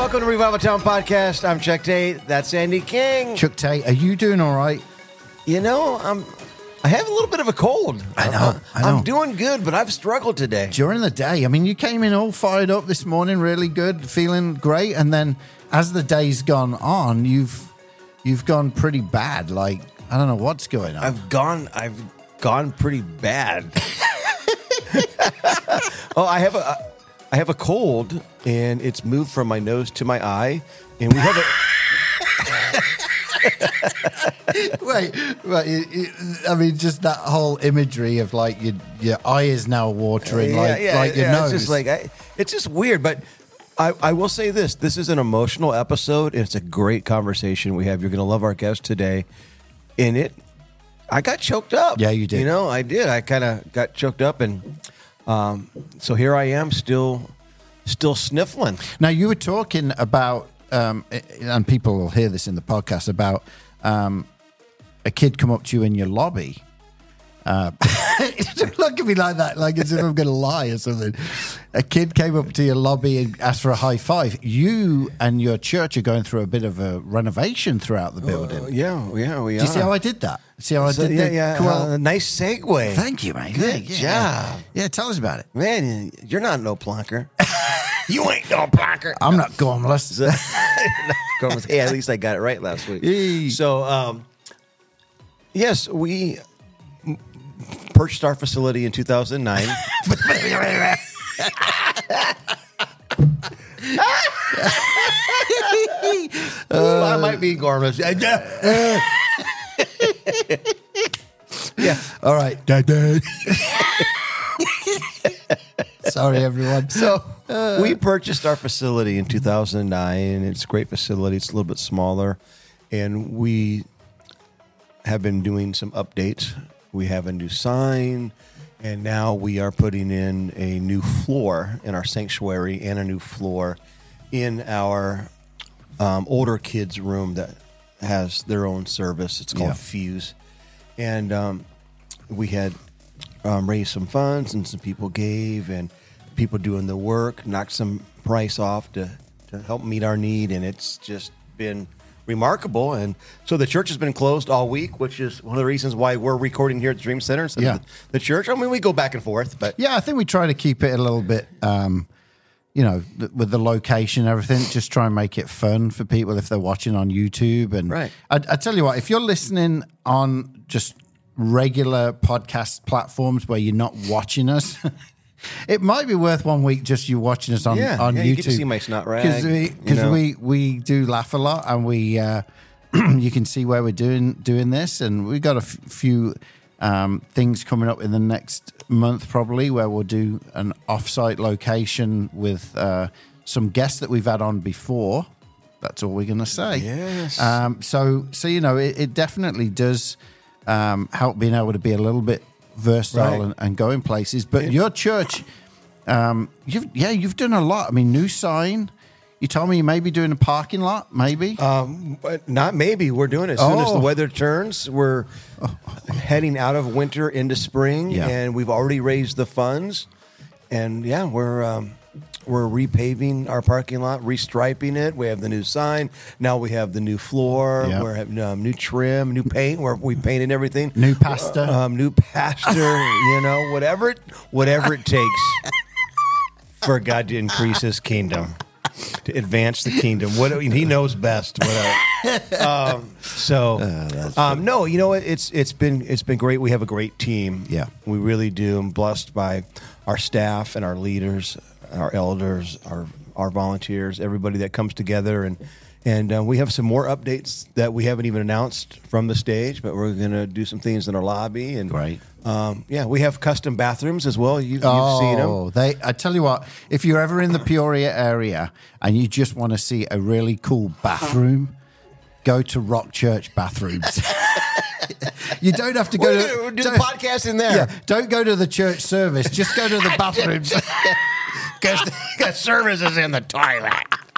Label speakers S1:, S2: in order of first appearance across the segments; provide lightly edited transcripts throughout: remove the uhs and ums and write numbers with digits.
S1: Welcome to Revival Town Podcast. I'm Chuck Tate. That's Andy King.
S2: Chuck Tate, are you doing all right?
S1: You know, I have a little bit of a cold.
S2: I know.
S1: I'm doing good, but I've struggled today.
S2: During the day, I mean, you came in all fired up this morning, really good, feeling great, and then as the day's gone on, you've gone pretty bad. Like, I don't know what's going on.
S1: I've gone pretty bad. Oh, I have a cold, and it's moved from my nose to my eye, and we have a.
S2: Wait. I mean, just that whole imagery of like your eye is now watering, like your nose.
S1: It's just it's just weird, but I will say this: this is an emotional episode, and it's a great conversation we have. You're going to love our guest today. I got choked up.
S2: Yeah, you did.
S1: You know, I did. I kind of got choked up, and so here I am, still sniffling.
S2: Now, you were talking about, and people will hear this in the podcast, about a kid come up to you in your lobby. Don't look at me like that, like as if I'm going to lie or something. A kid came up to your lobby and asked for a high five. You and your church are going through a bit of a renovation throughout the building.
S1: Yeah, we are.
S2: Do you see how I did that? See how I did that?
S1: Yeah.
S2: Cool.
S1: Nice segue.
S2: Thank you, man.
S1: Good job.
S2: Yeah, tell us about it.
S1: Man, you're not no plonker. You ain't no plonker.
S2: I'm not gormless.
S1: Hey, at least I got it right last week.
S2: Hey.
S1: So, yes, we purchased our facility in 2009. I might be gormless. Yeah.
S2: All right. Sorry, everyone.
S1: So we purchased our facility in 2009. It's a great facility. It's a little bit smaller. And we have been doing some updates. We have a new sign. And now we are putting in a new floor in our sanctuary and a new floor in our older kids' room that has their own service. It's called Fuse. And we had raised some funds, and some people gave, and people doing the work knocked some price off to help meet our need, and it's just been remarkable. And so the church has been closed all week, which is one of the reasons why we're recording here at the Dream Center instead of the church. I mean, we go back and forth, but
S2: yeah, I think we try to keep it a little bit, with the location and everything, just try and make it fun for people if they're watching on YouTube. And
S1: right.
S2: I tell you what, if you're listening on just regular podcast platforms where you're not watching us, it might be worth 1 week just you watching us on YouTube.
S1: You get to see my snot rag.
S2: Because we do laugh a lot, and we you can see where we're doing this, and we got a few things coming up in the next month probably where we'll do an off-site location with some guests that we've had on before. That's all we're going to say.
S1: Yes.
S2: So it definitely does help being able to be a little bit versatile and go in places. But your church, you've done a lot. I mean, new sign. You told me you may be doing a parking lot, maybe?
S1: But not maybe. We're doing it as soon as the weather turns. We're heading out of winter into spring, and we've already raised the funds. And, we're repaving our parking lot, restriping it. We have the new sign. Now we have the new floor.
S2: Yep.
S1: We're having new trim, new paint. We painted everything.
S2: New pastor.
S1: New pastor, whatever it takes for God to increase his kingdom. To advance the kingdom, he knows best. No, it's been great. We have a great team.
S2: Yeah,
S1: we really do. I'm blessed by our staff and our leaders, our elders, our volunteers, everybody that comes together, and we have some more updates that we haven't even announced from the stage, but we're going to do some things in our lobby. And
S2: great.
S1: We have custom bathrooms as well. You've seen them.
S2: I tell you what, if you're ever in the Peoria area and you just want to see a really cool bathroom, go to Rock Church Bathrooms. You don't have to go
S1: to do the podcast in there.
S2: Yeah, don't go to the church service. Just go to the bathrooms.
S1: Because service is in the toilet.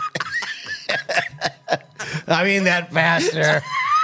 S1: I mean that pastor.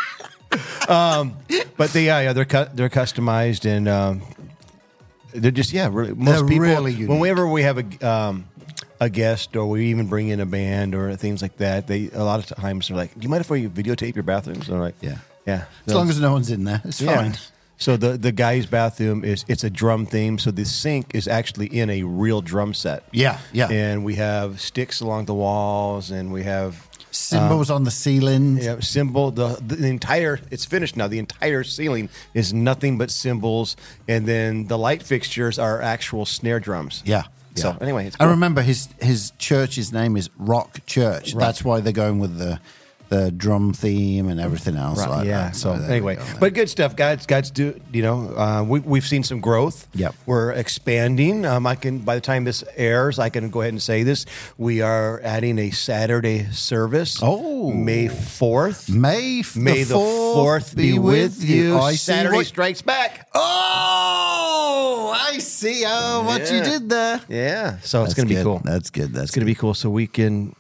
S1: But they're customized, and they're just really most people.
S2: Really unique.
S1: Whenever we have a guest, or we even bring in a band or things like that, a lot of times they're like, "Do you mind if we videotape your bathrooms?" And I'm like, yeah.
S2: As long as no one's in there, it's fine.
S1: So the guy's bathroom it's a drum theme. So the sink is actually in a real drum set.
S2: Yeah.
S1: And we have sticks along the walls, and we have
S2: cymbals on the ceiling.
S1: Yeah, cymbal. The entire, it's finished now. The entire ceiling is nothing but cymbals, and then the light fixtures are actual snare drums.
S2: Yeah.
S1: So anyway, it's cool.
S2: I remember his church's name is Rock Church. Right. That's why they're going with the drum theme and everything else.
S1: Right,
S2: like that.
S1: So anyway, but good stuff. God's do. We've seen some growth.
S2: Yep.
S1: We're expanding. By the time this airs, I can go ahead and say this. We are adding a Saturday service.
S2: Oh,
S1: May 4th.
S2: May the 4th be with you.
S1: Saturday strikes back.
S2: Oh, I see. Oh, what you did there.
S1: Yeah. So it's going to be cool.
S2: That's good. That's
S1: going to be cool. So we can,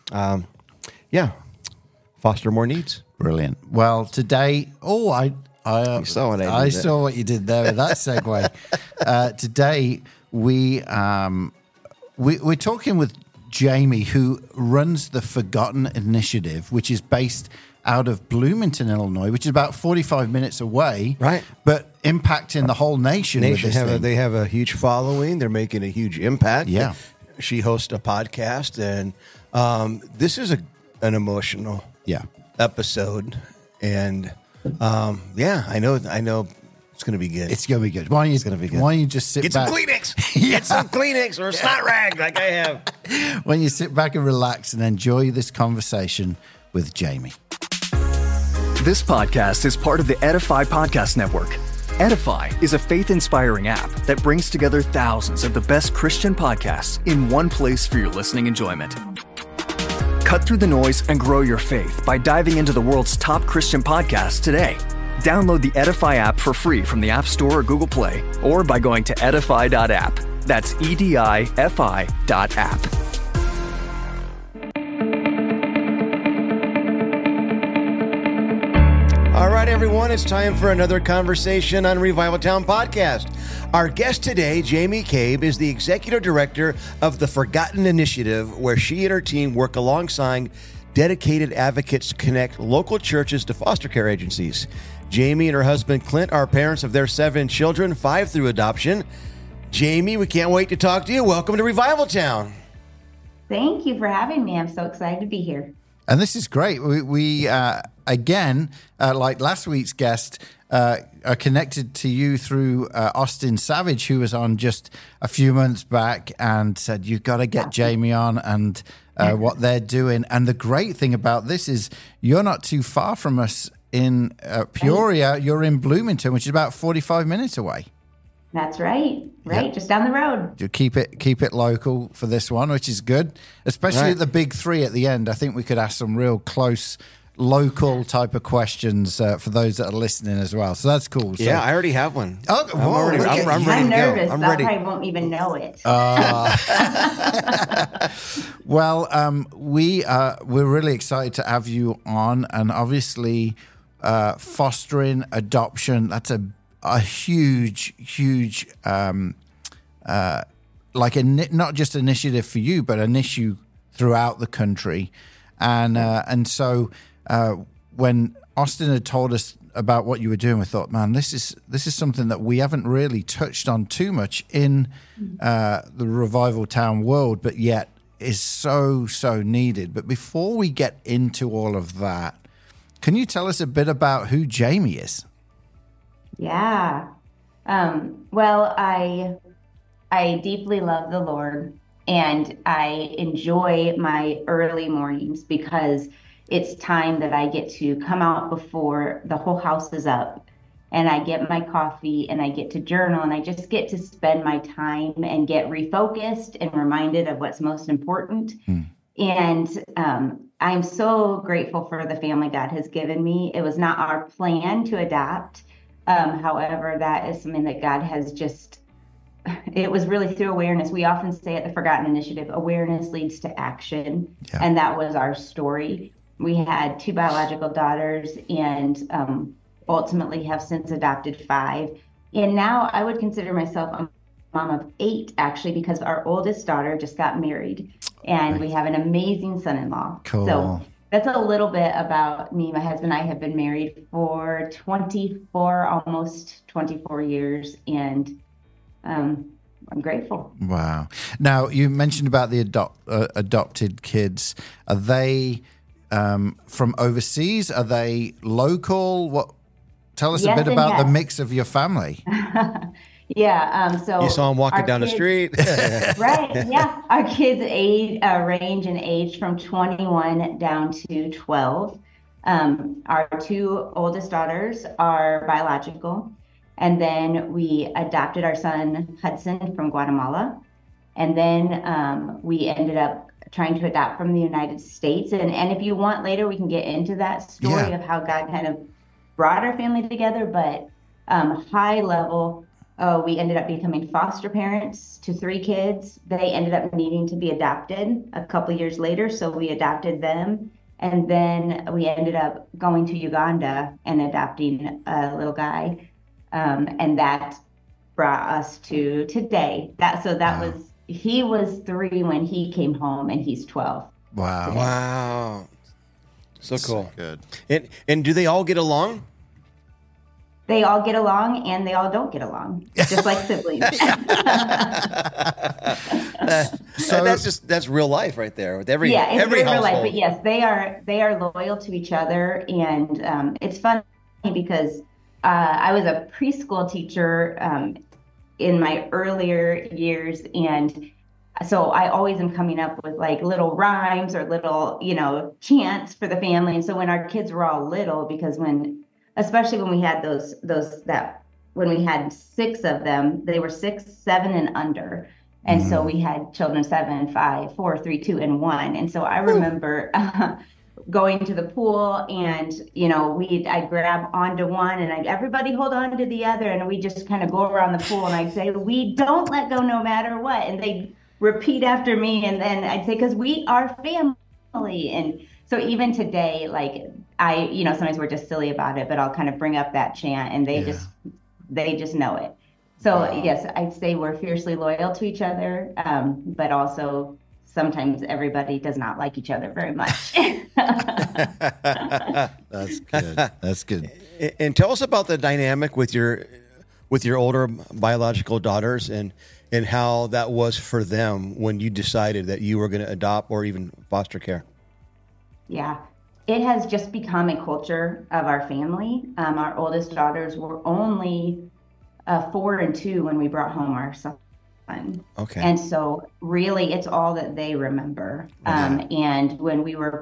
S1: foster more needs.
S2: Brilliant. Well, today, I
S1: saw
S2: what you did there with that segue. Today, we're talking with Jamie, who runs the Forgotten Initiative, which is based out of Bloomington, Illinois, which is about 45 minutes away,
S1: right?
S2: But impacting the whole nation.
S1: They have a huge following. They're making a huge impact.
S2: Yeah.
S1: She hosts a podcast, and this is an emotional episode, and I know it's going to be good.
S2: It's going to be good. Why don't you just sit
S1: back?
S2: Get
S1: some Kleenex. Get some Kleenex or a snot rag like I have.
S2: When you sit back and relax and enjoy this conversation with Jamie.
S3: This podcast is part of the Edify Podcast Network. Edify is a faith-inspiring app that brings together thousands of the best Christian podcasts in one place for your listening enjoyment. Cut through the noise and grow your faith by diving into the world's top Christian podcasts today. Download the Edify app for free from the App Store or Google Play, or by going to edify.app. That's EDIFI.app.
S1: All right, everyone, it's time for another conversation on Revival Town Podcast. Our guest today, Jamie Cabe, is the executive director of the Forgotten Initiative, where she and her team work alongside dedicated advocates to connect local churches to foster care agencies. Jamie and her husband, Clint, are parents of their 7 children, 5 through adoption. Jamie, we can't wait to talk to you. Welcome to Revival Town.
S4: Thank you for having me. I'm so excited to be here.
S2: And this is great. We again, like last week's guest, are connected to you through Austin Savage, who was on just a few months back and said, you've got to get Jamie on and what they're doing. And the great thing about this is you're not too far from us in Peoria. You're in Bloomington, which is about 45 minutes away.
S4: That's right. Right. Yep. Just down the road.
S2: You keep it local for this one, which is good, especially at the big 3 at the end. I think we could ask some real close local type of questions for those that are listening as well. So that's cool. So,
S1: yeah, I already have one.
S2: Oh,
S1: I'm ready
S4: I'm
S1: to
S4: nervous.
S1: go. I'm
S4: ready.
S1: ready.
S4: I won't even know it.
S2: Well, we're really excited to have you on, and obviously fostering adoption, that's a huge not just initiative for you, but an issue throughout the country. And so when Austin had told us about what you were doing, we thought, man, this is something that we haven't really touched on too much in the Revival Town world, but yet is so needed. But before we get into all of that, can you tell us a bit about who Jamie is?
S4: Yeah. Well, I deeply love the Lord, and I enjoy my early mornings because it's time that I get to come out before the whole house is up, and I get my coffee and I get to journal, and I just get to spend my time and get refocused and reminded of what's most important. And I'm so grateful for the family God has given me. It was not our plan to adopt. However, that is something that God has it was really through awareness. We often say at the Forgotten Initiative, awareness leads to action. Yeah. And that was our story. We had 2 biological daughters and ultimately have since adopted 5. And now I would consider myself a mom of 8, actually, because our oldest daughter just got married. and we have an amazing son-in-law.
S2: Cool.
S4: So that's a little bit about me. My husband and I have been married for almost 24 years, and I'm grateful.
S2: Wow. Now, you mentioned about the adopted kids. Are they from overseas? Are they local? Tell us a bit about the mix of your family.
S4: Yeah. So
S1: you saw them walking down the street.
S4: Right. Yeah. Our kids range in age from 21 down to 12. Our two oldest daughters are biological. And then we adopted our son, Hudson, from Guatemala. And then we ended up trying to adopt from the United States. And if you want later, we can get into that story of how God kind of brought our family together. But high level, we ended up becoming foster parents to 3 kids. They ended up needing to be adopted a couple years later, so we adopted them. And then we ended up going to Uganda and adopting a little guy. And that brought us to today. He was 3 when he came home, and he's 12.
S2: Wow.
S4: today.
S1: Wow. So cool.
S2: Good.
S1: And do they all get along?
S4: They all get along, and they all don't get along, just like siblings.
S1: So that's real life right there with every
S4: It's
S1: every
S4: real life.
S1: household.
S4: But yes, they are loyal to each other, and it's funny because I was a preschool teacher in my earlier years, and so I always am coming up with like little rhymes or little chants for the family. And so when our kids were all little, because especially when we had when we had 6 of them, they were 6, 7, and under. And so we had children 7, 5, 4, 3, 2, and 1. And so I remember going to the pool, and I'd grab onto one, and everybody hold on to the other, and we just kind of go around the pool, and I'd say, "We don't let go no matter what," and they'd repeat after me, and then I'd say, "Because we are family." And so even today, like sometimes we're just silly about it, but I'll kind of bring up that chant, and they just know it. So yes, I'd say we're fiercely loyal to each other, but also sometimes everybody does not like each other very much.
S2: That's good. That's good.
S1: And tell us about the dynamic with your older biological daughters and how that was for them when you decided that you were going to adopt or even foster care.
S4: Yeah, it has just become a culture of our family. Our oldest daughters were only 4 and 2 when we brought home our son.
S1: Okay.
S4: And so really it's all that they remember. And when we were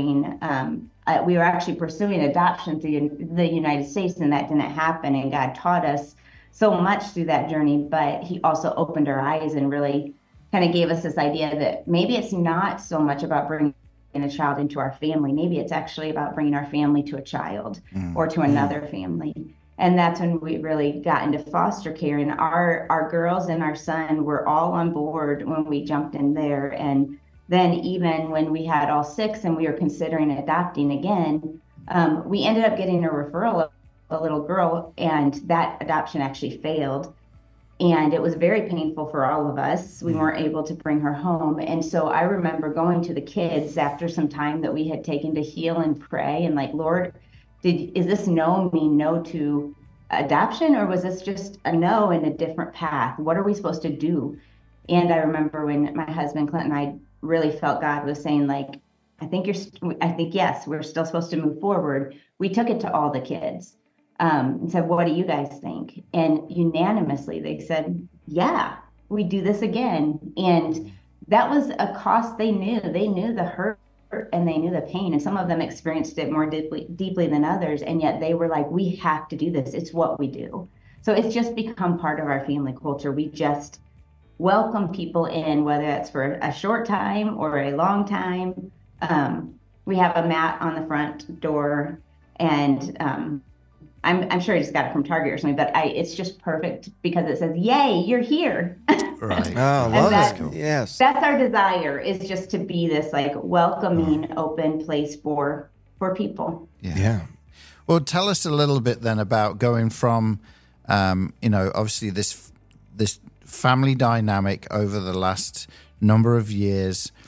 S4: actually pursuing adoption through the United States, and that didn't happen. And God taught us so much through that journey, but he also opened our eyes and really kind of gave us this idea that maybe it's not so much about bringing a child into our family. Maybe it's actually about bringing our family to a child or to another family. And that's when we really got into foster care. And our girls and our son were all on board when we jumped in there. And then even when we had all 6 and we were considering adopting again, we ended up getting a referral of a little girl, and that adoption actually failed. And it was very painful for all of us. We weren't able to bring her home. And so I remember going to the kids after some time that we had taken to heal and pray, and like, Lord, is this no mean no to adoption, or was this just a no in a different path? What are we supposed to do? And I remember when my husband Clint and I really felt God was saying, like, I think yes, we're still supposed to move forward. We took it to all the kids and said, what do you guys think? And unanimously they said, yeah, we do this again. And that was a cost they knew. They knew the hurt and they knew the pain, and some of them experienced it more deeply than others, and yet they were like, we have to do this. It's what we do. So it's just become part of our family culture. We just welcome people in, whether that's for a short time or a long time. We have a mat on the front door, and I'm sure I just got it from Target or something, but it's just perfect because it says, yay, you're here.
S2: Right.
S1: Oh, love
S4: that.
S1: Cool. Yes.
S4: That's our desire, is just to be this like welcoming, open place for people.
S1: Yeah.
S2: Well, tell us a little bit then about going from, obviously this family dynamic over the last number of years.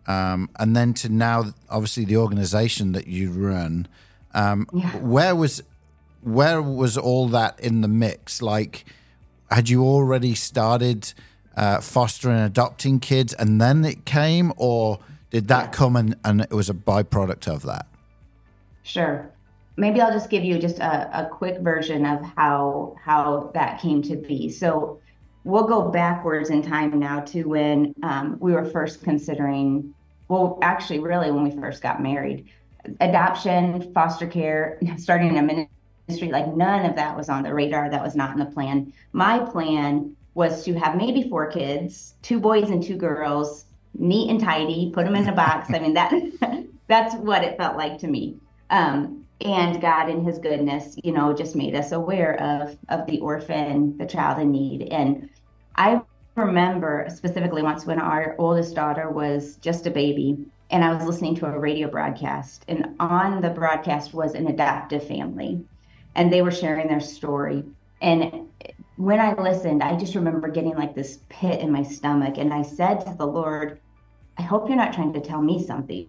S2: and then to now, obviously, the organization that you run. Where was all that in the mix? Like, had you already started fostering and adopting kids, and then it came, or did that come and it was a byproduct of that?
S4: Sure. Maybe I'll just give you just a quick version of how that came to be. So we'll go backwards in time now to when we were first considering, well, actually, really, when we first got married. Adoption, foster care, starting a ministry, like none of that was on the radar. That was not in the plan. My plan was to have maybe 4 kids, 2 boys and 2 girls, neat and tidy, put them in a box. I mean, that's what it felt like to me. And God in his goodness, just made us aware of the orphan, the child in need. And I remember specifically once when our oldest daughter was just a baby, and I was listening to a radio broadcast, and on the broadcast was an adoptive family, and they were sharing their story. And when I listened, I just remember getting like this pit in my stomach, and I said to the Lord, I hope you're not trying to tell me something.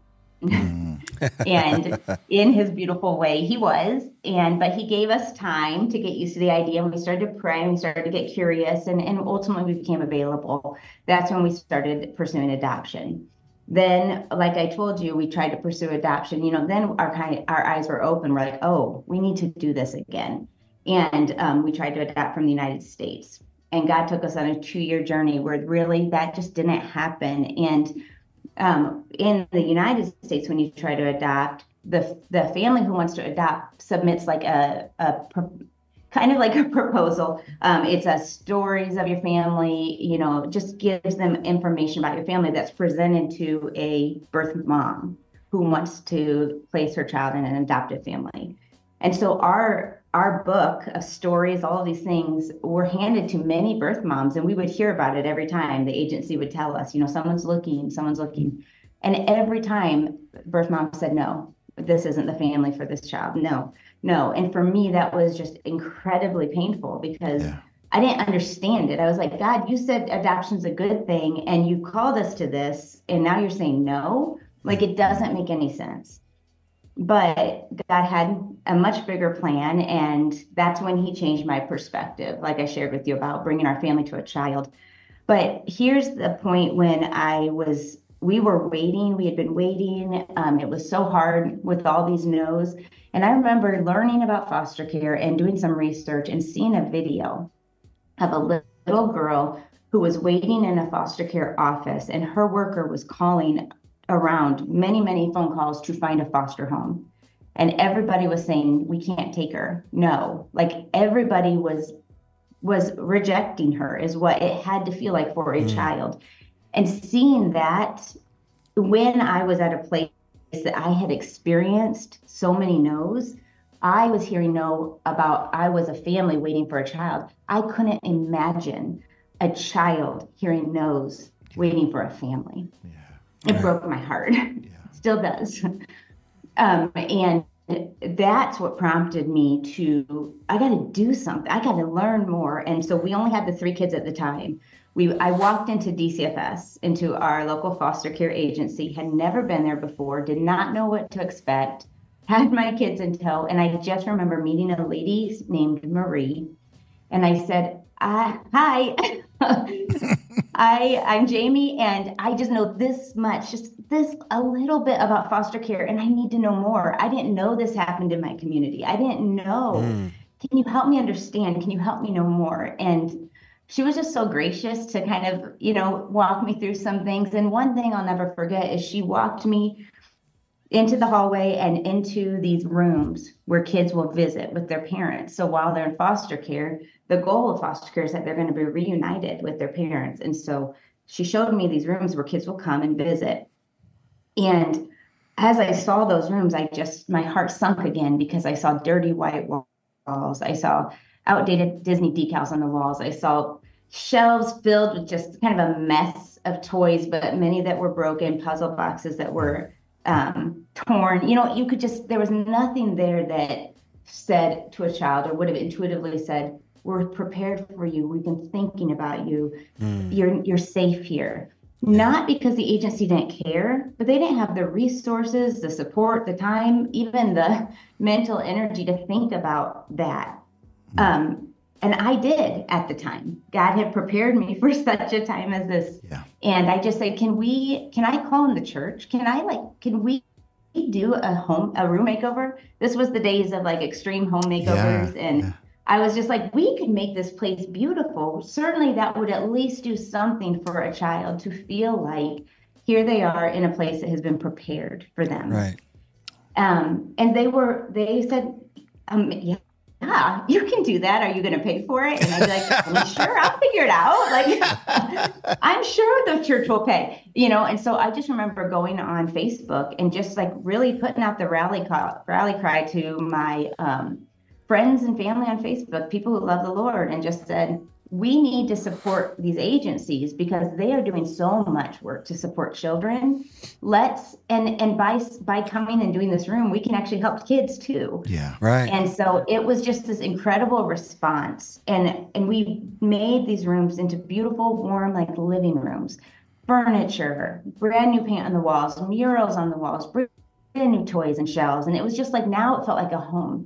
S4: And in his beautiful way, he was. But he gave us time to get used to the idea. And we started to pray and we started to get curious, and ultimately we became available. That's when we started pursuing adoption. Then, like I told you, we tried to pursue adoption. Then our eyes were open. We're like, oh, we need to do this again. And we tried to adopt from the United States. And God took us on a 2-year journey where really that just didn't happen. And in the United States, when you try to adopt, the family who wants to adopt submits like a kind of like a proposal. It's a stories of your family, just gives them information about your family that's presented to a birth mom who wants to place her child in an adoptive family. And so our book of stories, all of these things were handed to many birth moms, and we would hear about it every time. The agency would tell us, someone's looking. And every time birth mom said, no, this isn't the family for this child. No. And for me, that was just incredibly painful because I didn't understand it. I was like, God, you said adoption's a good thing, and you called us to this, and now you're saying no? Like, it doesn't make any sense. But God had a much bigger plan, and that's when he changed my perspective, like I shared with you about bringing our family to a child. But here's the point when we were waiting. We had been waiting. It was so hard with all these no's. And I remember learning about foster care and doing some research and seeing a video of a little girl who was waiting in a foster care office, and her worker was calling around many, many phone calls to find a foster home. And everybody was saying, we can't take her. No, like everybody was rejecting her is what it had to feel like for a child. And seeing that when I was at a place that I had experienced so many no's, I was hearing I was a family waiting for a child. I couldn't imagine a child hearing no's waiting for a family. It broke my heart. Still does. And that's what prompted me I got to do something. I got to learn more. And so we only had the 3 kids at the time. I walked into DCFS, into our local foster care agency, had never been there before, did not know what to expect, had my kids in tow. And I just remember meeting a lady named Marie. And I said, hi, I'm Jamie, and I just know this much, just a little bit about foster care, and I need to know more. I didn't know this happened in my community. I didn't know. Can you help me understand? Can you help me know more? And she was just so gracious to kind of, walk me through some things. And one thing I'll never forget is she walked me into the hallway and into these rooms where kids will visit with their parents. So while they're in foster care, the goal of foster care is that they're going to be reunited with their parents. And so she showed me these rooms where kids will come and visit. And as I saw those rooms, my heart sunk again because I saw dirty white walls. I saw outdated Disney decals on the walls. I saw shelves filled with just kind of a mess of toys, but many that were broken, puzzle boxes that were torn. There was nothing there that said to a child or would have intuitively said, we're prepared for you. We've been thinking about you. You're safe here. not because the agency didn't care, but they didn't have the resources, the support, the time, even the mental energy to think about that. And I did at the time. God had prepared me for such a time as this.
S2: Yeah.
S4: And I just said, can I call in the church? Can we do a room makeover? This was the days of like extreme home makeovers. And I was just like, we could make this place beautiful. Certainly that would at least do something for a child to feel like here they are in a place that has been prepared for them.
S1: Right.
S4: And they said, yeah, you can do that. Are you going to pay for it? And I'd be like, sure, I'll figure it out. Like, I'm sure the church will pay, And so I just remember going on Facebook and just like really putting out the rally cry to my friends and family on Facebook, people who love the Lord, and just said, we need to support these agencies because they are doing so much work to support children. And by coming and doing this room, we can actually help kids too.
S2: Yeah.
S1: Right.
S4: And so it was just this incredible response. And we made these rooms into beautiful, warm, like living rooms, furniture, brand new paint on the walls, murals on the walls, brand new toys and shelves. And it was just like, now it felt like a home.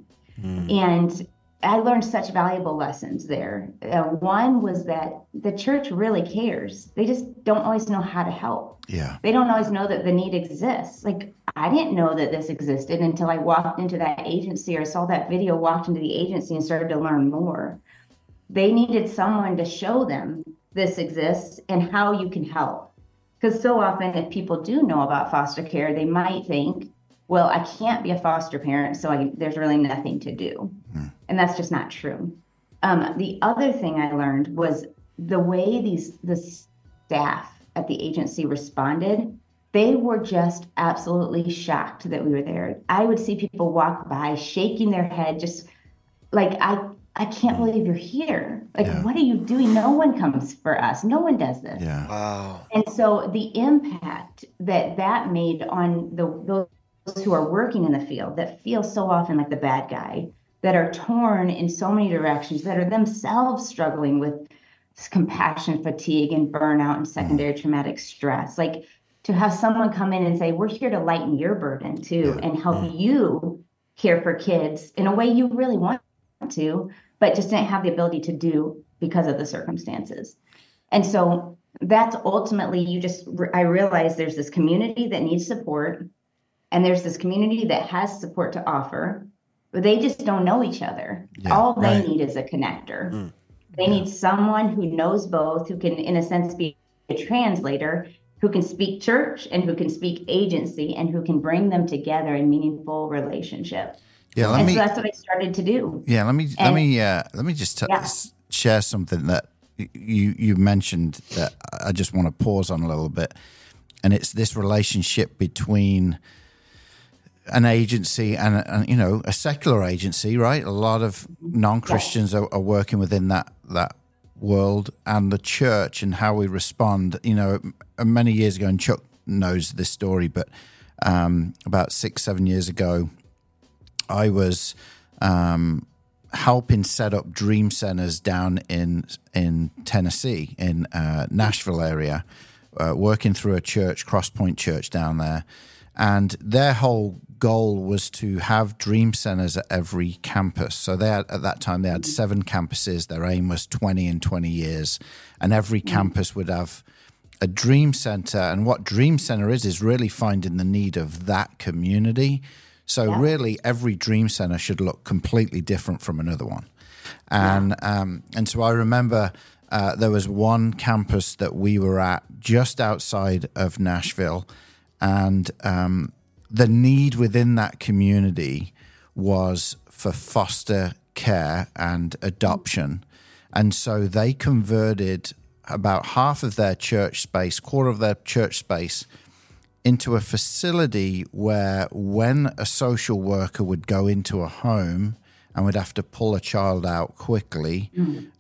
S4: And I learned such valuable lessons there. One was that the church really cares. They just don't always know how to help.
S2: Yeah.
S4: They don't always know that the need exists. Like, I didn't know that this existed until I walked into that agency or saw that video, walked into the agency and started to learn more. They needed someone to show them this exists and how you can help. Because so often if people do know about foster care, they might think, well, I can't be a foster parent, so there's really nothing to do. And that's just not true. The other thing I learned was the way the staff at the agency responded. They were just absolutely shocked that we were there. I would see people walk by shaking their head, just like, I can't believe you're here. Like, what are you doing? No one comes for us. No one does this.
S2: Yeah.
S1: Wow.
S4: And so the impact that made on those who are working in the field that feel so often like the bad guy, that are torn in so many directions, that are themselves struggling with compassion fatigue and burnout and secondary traumatic stress. Like, to have someone come in and say, we're here to lighten your burden too, and help you care for kids in a way you really want to, but just didn't have the ability to do because of the circumstances. And so that's ultimately, I realized there's this community that needs support. And there's this community that has support to offer, but they just don't know each other. All they need is a connector. They need someone who knows both, who can, in a sense, be a translator, who can speak church and who can speak agency, and who can bring them together in meaningful relationship.
S2: Yeah,
S4: so that's what I started to do.
S2: Yeah, let me just share something that you mentioned that I just want to pause on a little bit, and it's this relationship between an agency and a secular agency, right? A lot of non-Christians are working within that world, and the church and how we respond. Many years ago, and Chuck knows this story, but about 6-7 years ago, I was helping set up dream centers down in Tennessee, in Nashville area, working through a church, Crosspoint Church down there, and their whole goal was to have dream centers at every campus. So at that time they had 7 campuses. Their aim was 20 in 20 years, and every campus would have a dream center. And what dream center is really finding the need of that community. So really every dream center should look completely different from another one. And so I remember there was one campus that we were at just outside of Nashville, and the need within that community was for foster care and adoption. And so they converted about half of their church space, quarter of their church space, into a facility where when a social worker would go into a home and would have to pull a child out quickly,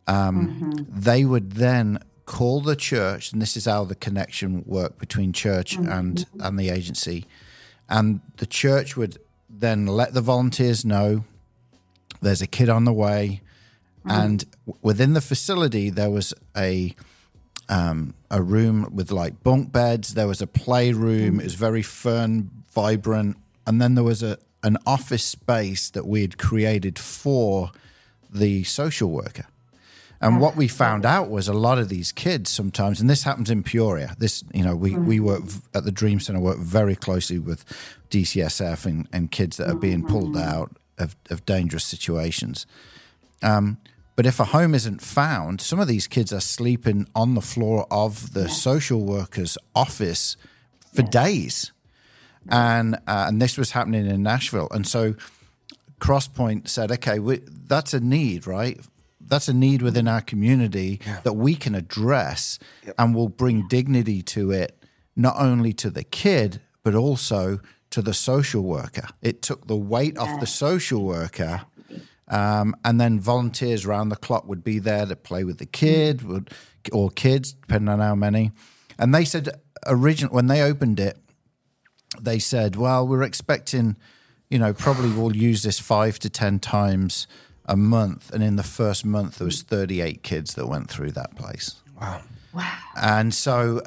S2: they would then call the church, and this is how the connection worked between church and the agency. And the church would then let the volunteers know there's a kid on the way. And within the facility, there was a a room with like bunk beds. There was a playroom. It was very fun, vibrant. And then there was an office space that we had created for the social worker. And what we found out was a lot of these kids sometimes, and this happens in Peoria. This, we work at the Dream Center, work very closely with DCSF and kids that are being pulled out of dangerous situations. But if a home isn't found, some of these kids are sleeping on the floor of the social worker's office for days. And this was happening in Nashville. And so Crosspoint said, okay, that's a need, right? That's a need within our community that we can address and will bring dignity to it, not only to the kid, but also to the social worker. It took the weight off the social worker, and then volunteers around the clock would be there to play with the kid or kids, depending on how many. And they said, when they opened it, they said, well, we're expecting, probably we'll use this 5 to 10 times a month, and in the first month there was 38 kids that went through that place.
S1: Wow.
S2: And so,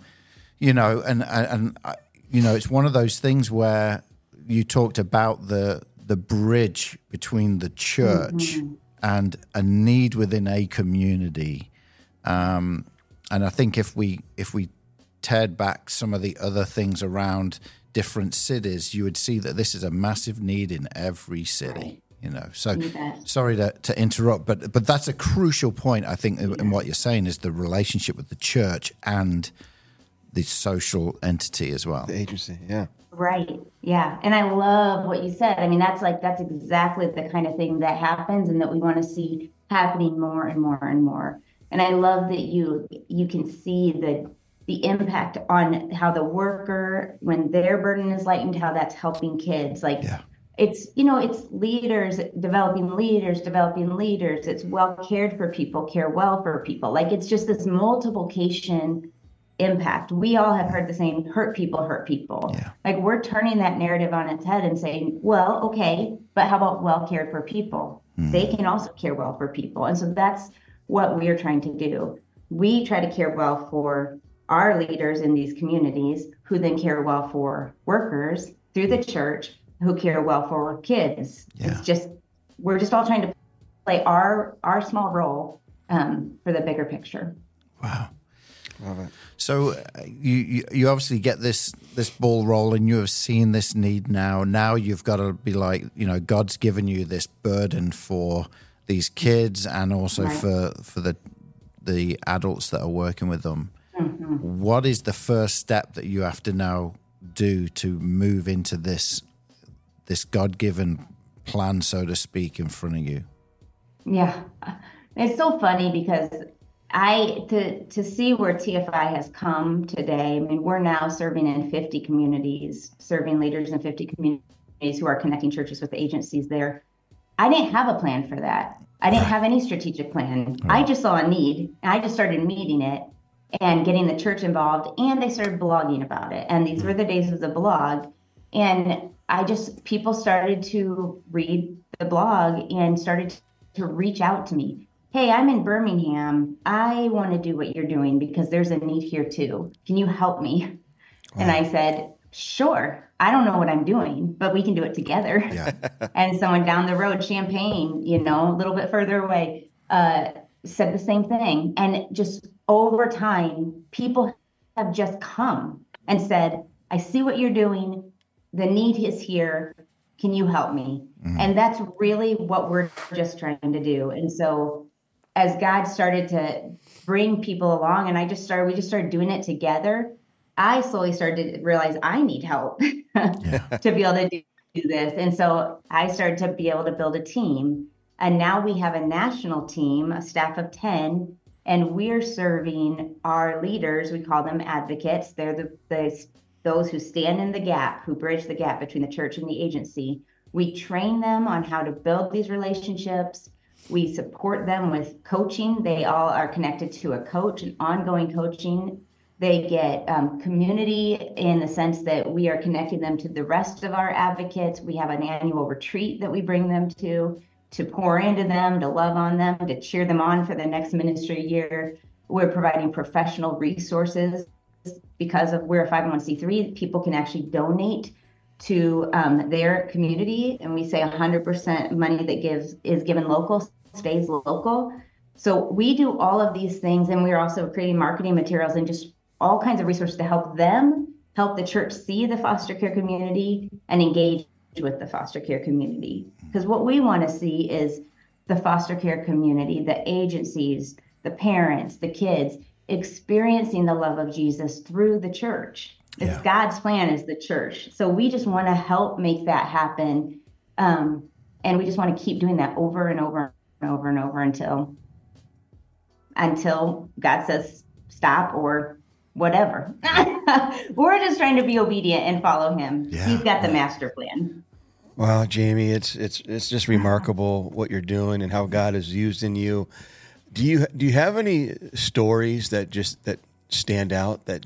S2: it's one of those things where you talked about the bridge between the church and a need within a community. And I think if we teared back some of the other things around different cities, you would see that this is a massive need in every city. So sorry to interrupt, but that's a crucial point, I think, in what you're saying is the relationship with the church and the social entity as well.
S1: The agency, yeah.
S4: Right. Yeah. And I love what you said. I mean, that's exactly the kind of thing that happens and that we want to see happening more and more and more. And I love that you can see the impact on how the worker, when their burden is lightened, how that's helping kids. It's leaders, developing leaders. It's well cared for people, care well for people. It's just this multiplication impact. We all have heard the same, hurt people. Yeah. We're turning that narrative on its head and saying, well, okay, but how about well cared for people? They can also care well for people. And so that's what we are trying to do. We try to care well for our leaders in these communities who then care well for workers through the church who care well for kids. Yeah. We're just all trying to play our small role for the bigger picture.
S2: Wow.
S1: Love it.
S2: So you obviously get this ball rolling. You have seen this need now. Now you've got to be like, God's given you this burden for these kids and also for the adults that are working with them. Mm-hmm. What is the first step that you have to now do to move into this God-given plan, so to speak, in front of you?
S4: Yeah, it's so funny because to see where TFI has come today. I mean, we're now serving in 50 communities, serving leaders in 50 communities who are connecting churches with agencies there. I didn't have a plan for that. I didn't have any strategic plan. Right. I just saw a need, and I just started meeting it and getting the church involved, and they started blogging about it. And these were the days of the blog. And people started to read the blog and started to reach out to me. Hey, I'm in Birmingham. I want to do what you're doing because there's a need here too. Can you help me? Wow. And I said, sure. I don't know what I'm doing, but we can do it together. Yeah. And someone down the road, Champaign, a little bit further away, said the same thing. And just over time, people have just come and said, I see what you're doing. The need is here. Can you help me? Mm-hmm. And that's really what we're just trying to do. And so as God started to bring people along and we just started doing it together, I slowly started to realize I need help to be able to do this. And so I started to be able to build a team. And now we have a national team, a staff of 10, and we're serving our leaders. We call them advocates. They're those who stand in the gap, who bridge the gap between the church and the agency. We train them on how to build these relationships. We support them with coaching. They all are connected to a coach, an ongoing coaching. They get community in the sense that we are connecting them to the rest of our advocates. We have an annual retreat that we bring them to pour into them, to love on them, to cheer them on for the next ministry year. We're providing professional resources because we're a 501c3. People can actually donate to their community, and we say 100% money that is given local stays local. So we do all of these things, and we're also creating marketing materials and just all kinds of resources to help the church see the foster care community and engage with the foster care community. Because what we want to see is the foster care community, the agencies, the parents, the kids experiencing the love of Jesus through the church. It's God's plan is the church. So we just want to help make that happen. And we just want to keep doing that over and over and over and over until God says stop or whatever. We're just trying to be obedient and follow him. Yeah. He's got the master plan.
S1: Wow, Jamie, it's just remarkable what you're doing and how God has used in you. Do you have any stories that stand out that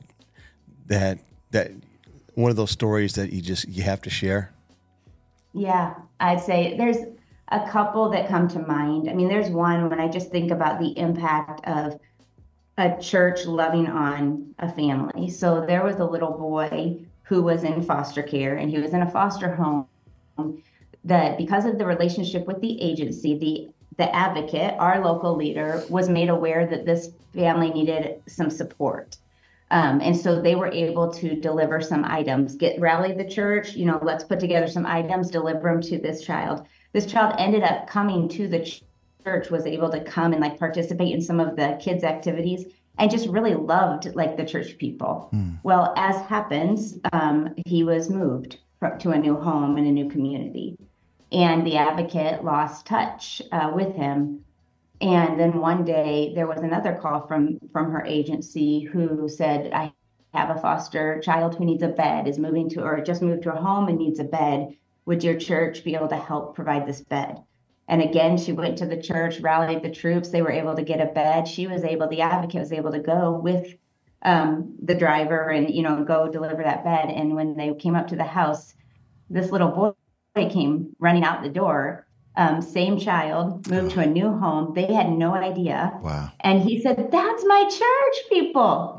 S1: one of those stories that you have to share? Yeah,
S4: I'd say there's a couple that come to mind. I mean, there's one when I just think about the impact of a church loving on a family. So there was a little boy who was in foster care, and he was in a foster home that because of the relationship with the agency, the advocate, our local leader, was made aware that this family needed some support. And so they were able to deliver some items, rally the church, let's put together some items, deliver them to this child. This child ended up coming to the church, was able to come and participate in some of the kids' activities and just really loved the church people. Well, as happens, he was moved to a new home and a new community. And the advocate lost touch with him. And then one day there was another call from her agency who said, I have a foster child who needs a bed, just moved to a home and needs a bed. Would your church be able to help provide this bed? And again, she went to the church, rallied the troops. They were able to get a bed. The advocate was able to go with the driver and, go deliver that bed. And when they came up to the house, this little boy came running out the door. Same child, moved to a new home. They had no idea.
S2: Wow.
S4: And he said, that's my church people.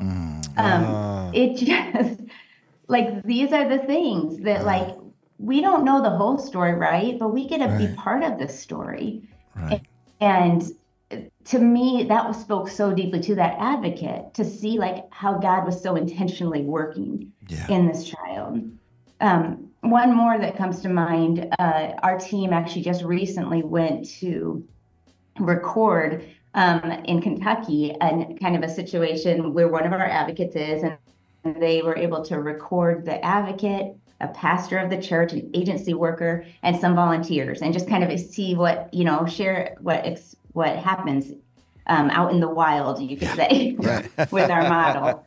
S4: It just these are the things that we don't know the whole story, right? But we get to be part of the story.
S2: Right.
S4: And to me, that spoke so deeply to that advocate to see how God was so intentionally working in this child. One more that comes to mind, our team actually just recently went to record in Kentucky and kind of a situation where one of our advocates is, and they were able to record the advocate, a pastor of the church, an agency worker, and some volunteers, and just kind of see what, share what happens out in the wild, you could say, with our model.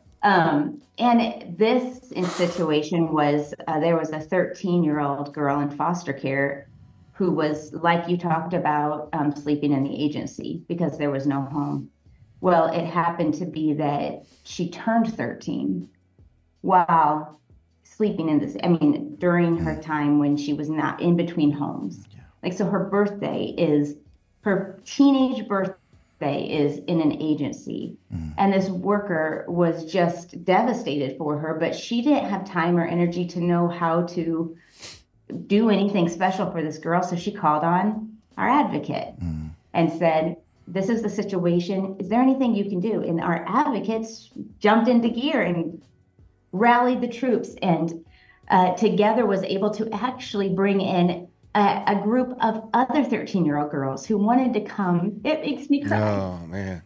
S4: And this situation was, there was a 13-year-old girl in foster care who was, like you talked about, sleeping in the agency because there was no home. Well, it happened to be that she turned 13 while sleeping during her time when she was not in between homes. So her teenage birthday is in an agency. And this worker was just devastated for her, but she didn't have time or energy to know how to do anything special for this girl. So she called on our advocate and said, this is the situation. Is there anything you can do? And our advocates jumped into gear and rallied the troops and together was able to actually bring in a group of other 13-year-old girls who wanted to come. It makes me cry.
S1: Oh, man.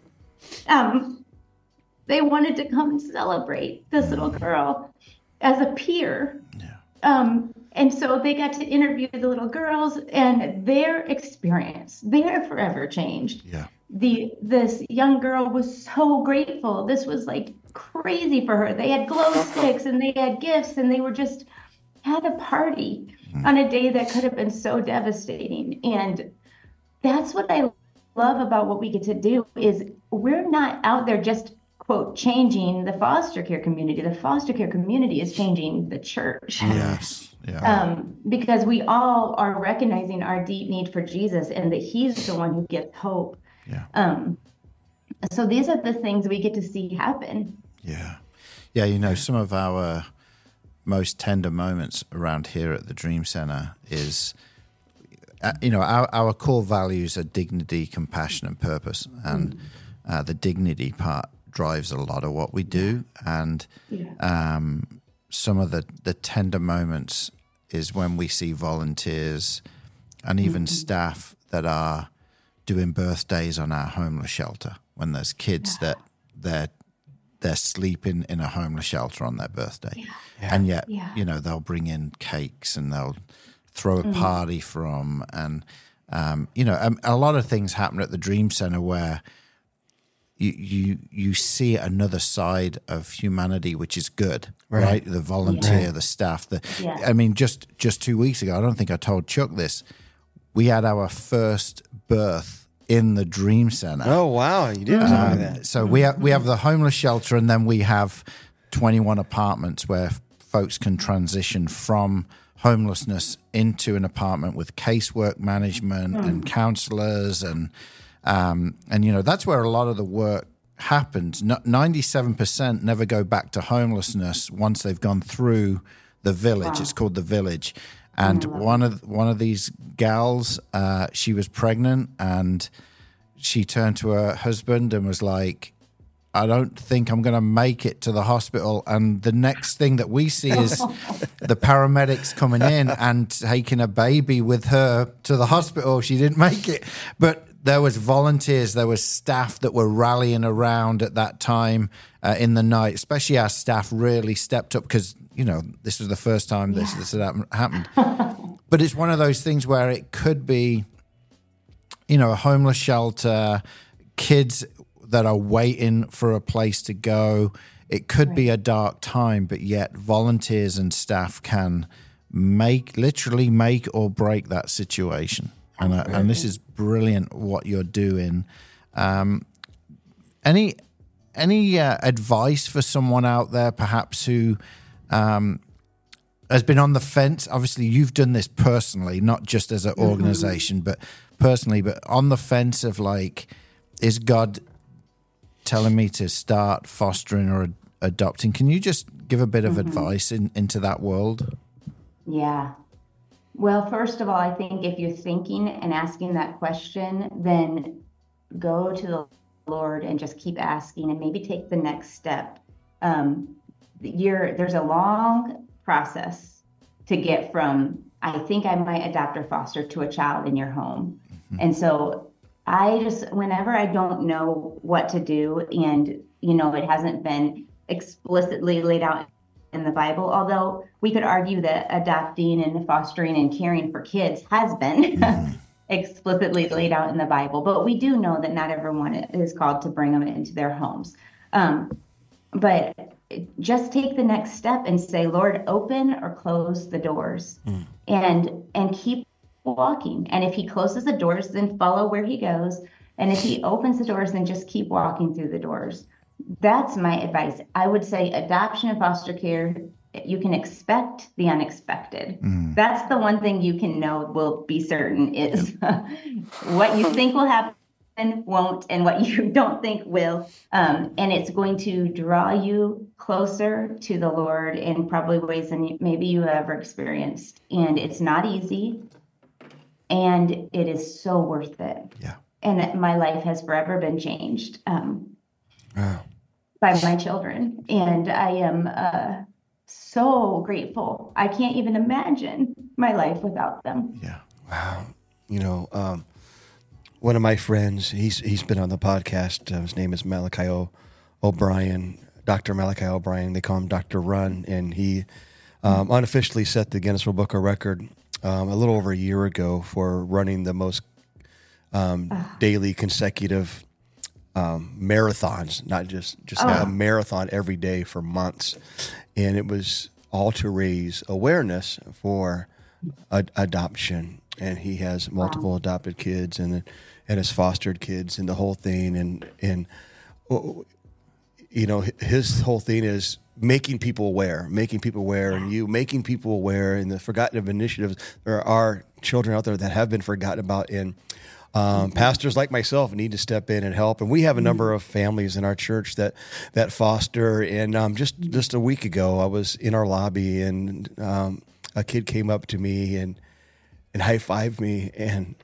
S4: They wanted to come and celebrate this little girl as a peer. And so they got to interview the little girls, and their experience, they're forever changed. This young girl was so grateful. This was crazy for her. They had glow sticks and they had gifts, and they were just had a party on a day that could have been so devastating. And that's what I love about what we get to do is we're not out there just, quote, changing the foster care community. The foster care community is changing the church.
S2: Yes. Yeah.
S4: Because we all are recognizing our deep need for Jesus and that he's the one who gives hope. So these are the things we get to see happen.
S2: Yeah. Yeah, some of our most tender moments around here at the Dream Center is, our core values are dignity, compassion, and purpose. And the dignity part drives a lot of what we do. And some of the tender moments is when we see volunteers and even staff that are doing birthdays on our homeless shelter, when there's kids that they're sleeping in a homeless shelter on their birthday. And yet, they'll bring in cakes and they'll throw a party from, and, a lot of things happen at the Dream Center where you see another side of humanity, which is good, right? The volunteer, the staff. I mean, just 2 weeks ago, I don't think I told Chuck this, we had our first birth in the Dream Center.
S1: Oh, wow. You did tell me that.
S2: So we have the homeless shelter, and then we have 21 apartments where folks can transition from homelessness into an apartment with casework management and counselors. And that's where a lot of the work happens. 97% never go back to homelessness once they've gone through the village. It's called the Village. And one of these gals, she was pregnant, and she turned to her husband and was like, I don't think I'm going to make it to the hospital. And the next thing that we see is the paramedics coming in and taking a baby with her to the hospital. She didn't make it. But there was volunteers, there was staff that were rallying around at that time in the night, especially our staff really stepped up because, this was the first time this had happened. But it's one of those things where it could be, a homeless shelter, kids that are waiting for a place to go. It could be a dark time, but yet volunteers and staff can literally make or break that situation. And this is brilliant what you're doing. Any advice for someone out there, perhaps who has been on the fence? Obviously, you've done this personally, not just as an organization, but personally. But on the fence of is God telling me to start fostering or adopting? Can you just give a bit of advice into that world?
S4: Yeah. Well, first of all, I think if you're thinking and asking that question, then go to the Lord and just keep asking and maybe take the next step. There's a long process to get from, I think I might adopt or foster, to a child in your home. And so whenever I don't know what to do and, it hasn't been explicitly laid out in the Bible, although we could argue that adopting and fostering and caring for kids has been explicitly laid out in the Bible, but we do know that not everyone is called to bring them into their homes. But just take the next step and say, Lord, open or close the doors and keep walking. And if he closes the doors, then follow where he goes. And if he opens the doors, then just keep walking through the doors. That's my advice. I would say adoption and foster care, you can expect the unexpected. That's the one thing you can know will be certain is what you think will happen won't, and what you don't think will. And it's going to draw you closer to the Lord in probably ways than maybe you ever experienced. And it's not easy. And it is so worth it.
S2: Yeah.
S4: And my life has forever been changed by my children. And I am so grateful. I can't even imagine my life without them.
S2: Yeah.
S1: Wow. One of my friends, he's been on the podcast. His name is Malachi O'Brien, Dr. Malachi O'Brien. They call him Dr. Run. And he unofficially set the Guinness World Book of Record a little over a year ago for running the most daily consecutive marathons, not just a marathon every day for months. And it was all to raise awareness for adoption. And he has multiple adopted kids and his fostered kids and the whole thing. And his whole thing is making people aware, and making people aware in the Forgotten of initiatives. There are children out there that have been forgotten about, and Pastors like myself need to step in and help, and we have a number of families in our church that foster. And just a week ago, I was in our lobby, and a kid came up to me and high-fived me, and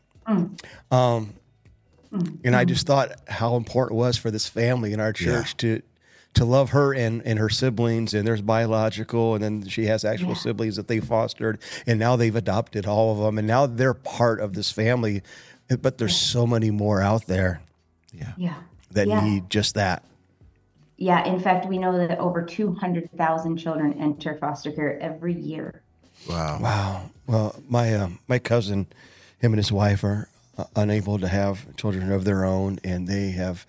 S1: I just thought how important it was for this family in our church to love her and her siblings, and there's biological, and then she has actual siblings that they fostered, and now they've adopted all of them, and now they're part of this family. But there's so many more out there that need just that.
S4: Yeah, in fact, we know that over 200,000 children enter foster care every year.
S1: Wow. Well, my cousin, him and his wife are unable to have children of their own, and they have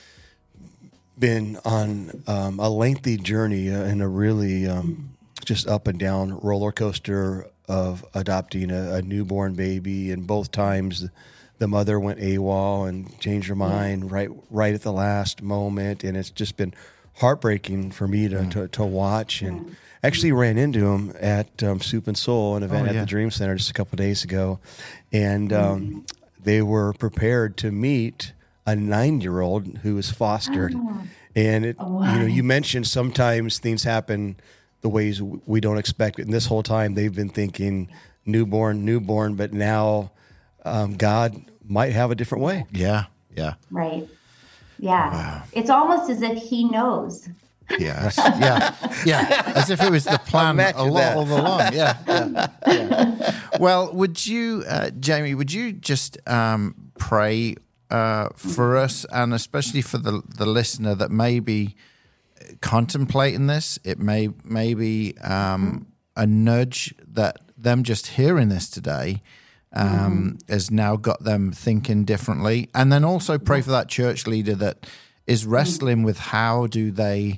S1: been on a lengthy journey and a really just up and down roller coaster of adopting a newborn baby, and both times the mother went AWOL and changed her mind right at the last moment, and it's just been heartbreaking for me to watch. And actually ran into him at Soup and Soul, an event at the Dream Center just a couple of days ago, and they were prepared to meet a 9-year-old who was fostered. And you mentioned sometimes things happen the ways we don't expect it, and this whole time they've been thinking newborn, but now God might have a different way.
S2: Yeah.
S4: Right. Yeah. Wow. It's almost as if he knows.
S2: Yeah. As if it was the plan all along. Yeah. Well, would you, Jamie, just pray for us, and especially for the listener that may be contemplating this? It may be a nudge that them just hearing this today has now got them thinking differently. And then also pray for that church leader that is wrestling with how do they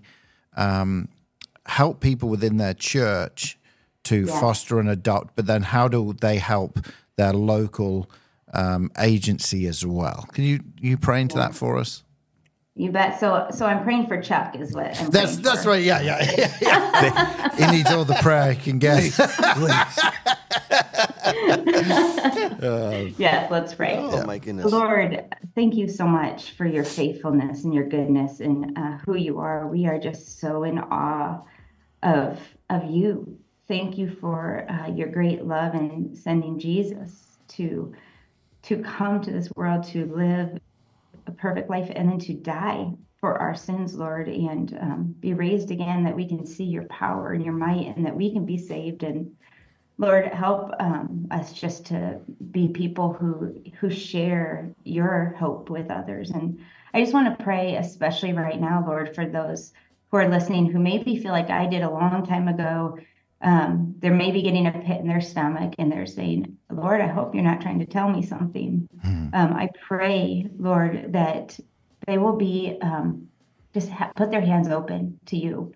S2: help people within their church to foster and adopt, but then how do they help their local agency as well? Can you pray into that for us?
S4: You bet. So I'm praying for Chuck is what I'm
S2: That's right. Yeah. He needs all the prayer he can get.
S4: Yes, let's pray.
S1: Oh my goodness.
S4: Lord, thank you so much for your faithfulness and your goodness and who you are. We are just so in awe of you. Thank you for your great love and sending Jesus to come to this world to live a perfect life and then to die for our sins, Lord, and be raised again, that we can see your power and your might and that we can be saved. And Lord, help us just to be people who share your hope with others. And I just want to pray, especially right now, Lord, for those who are listening who maybe feel like I did a long time ago. They're maybe getting a pit in their stomach and they're saying, Lord, I hope you're not trying to tell me something. I pray, Lord, that they will be put their hands open to you.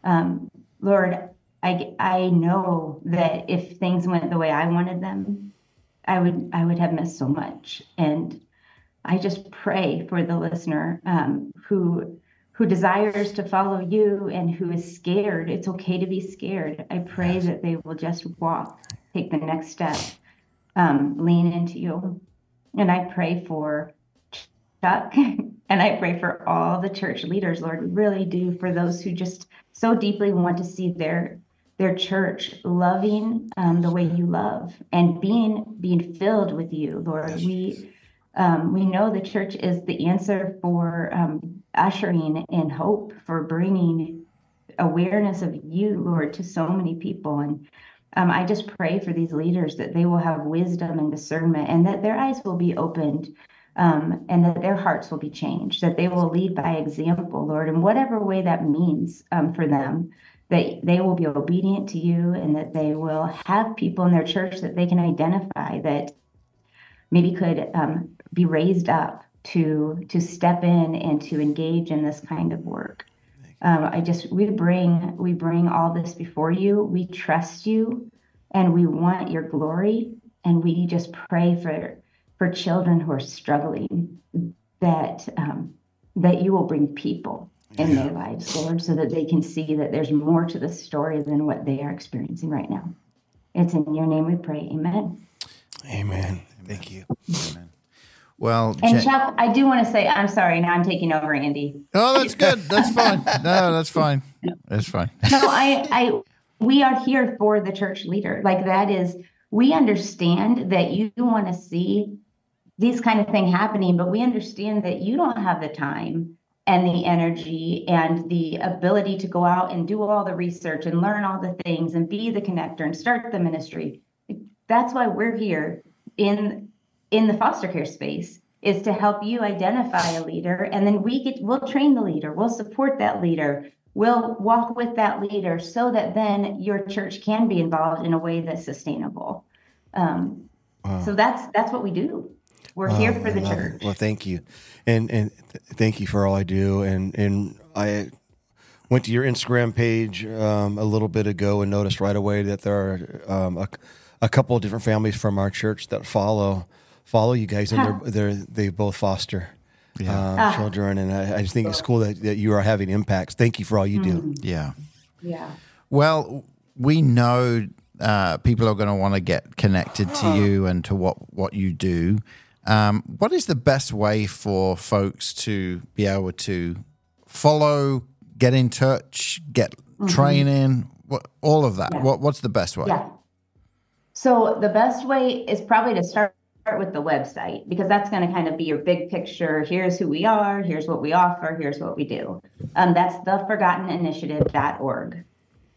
S4: Lord, I know that if things went the way I wanted them, I would have missed so much. And I just pray for the listener who desires to follow you and who is scared. It's okay to be scared. I pray that they will just take the next step, lean into you. And I pray for Chuck and I pray for all the church leaders, Lord, we really do, for those who just so deeply want to see their church loving the way you love and being filled with you, Lord. We know the church is the answer for ushering in hope, for bringing awareness of you, Lord, to so many people. And I just pray for these leaders that they will have wisdom and discernment and that their eyes will be opened and that their hearts will be changed, that they will lead by example, Lord, in whatever way that means for them, that they will be obedient to you and that they will have people in their church that they can identify that maybe could be raised up to step in and to engage in this kind of work. We bring all this before you. We trust you and we want your glory. And we just pray for children who are struggling that you will bring people in their lives, Lord, so that they can see that there's more to the story than what they are experiencing right now. It's in your name we pray. Amen.
S1: Amen. Thank you.
S2: Amen. Well,
S4: And Chuck, I do want to say, I'm sorry. Now I'm taking over, Andy.
S2: Oh, that's good. That's fine. No, that's fine. That's fine.
S4: No, we are here for the church leader. Like that is, we understand that you want to see these kind of things happening, but we understand that you don't have the time and the energy and the ability to go out and do all the research and learn all the things and be the connector and start the ministry. That's why we're here in the foster care space, is to help you identify a leader, and then we'll train the leader, we'll support that leader, we'll walk with that leader so that then your church can be involved in a way that's sustainable. So that's what we do. We're here for the church.
S1: Well, thank you. And thank you for all I do. And I went to your Instagram page a little bit ago and noticed right away that there are a couple of different families from our church that follow you guys, and they both foster children. And I just think it's cool that you are having impacts. Thank you for all you do.
S2: Yeah.
S4: Yeah.
S2: Well, we know people are going to want to get connected to you and to what you do. What is the best way for folks to be able to follow, get in touch, get training, all of that? Yeah. What's the best way?
S4: Yeah. So the best way is probably to start with the website, because that's going to kind of be your big picture. Here's who we are. Here's what we offer. Here's what we do. That's theforgotteninitiative.org.